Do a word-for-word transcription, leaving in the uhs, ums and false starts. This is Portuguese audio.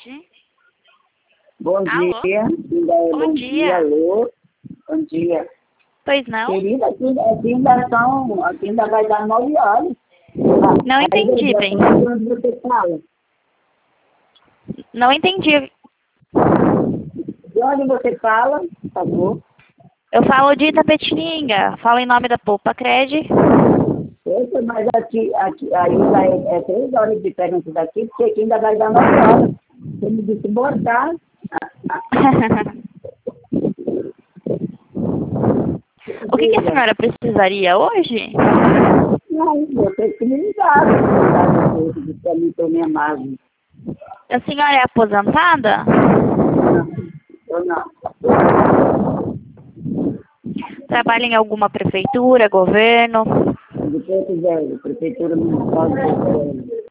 tarde. Bom Alô? dia. Bom Bom dia. dia, alô. Bom dia. Pois não? Querida, aqui, aqui ainda são, aqui ainda vai dar nove horas. Não Aí, entendi, de bem. onde você fala? Não entendi. De onde você fala, por favor? Eu falo de Itapetininga. Falo em nome da Poupa Cred. Poxa, mas aqui, aqui ainda é, é três horas de diferença daqui, porque aqui ainda vai dar nove horas. Você me disse boa tarde. O que, que a senhora precisaria hoje? Não, você que me ligaram. Você para mim ter minha margem. A senhora é aposentada? Ou não? Trabalha em alguma prefeitura, governo? De Porto Velho, Prefeitura Municipal de Porto Velho.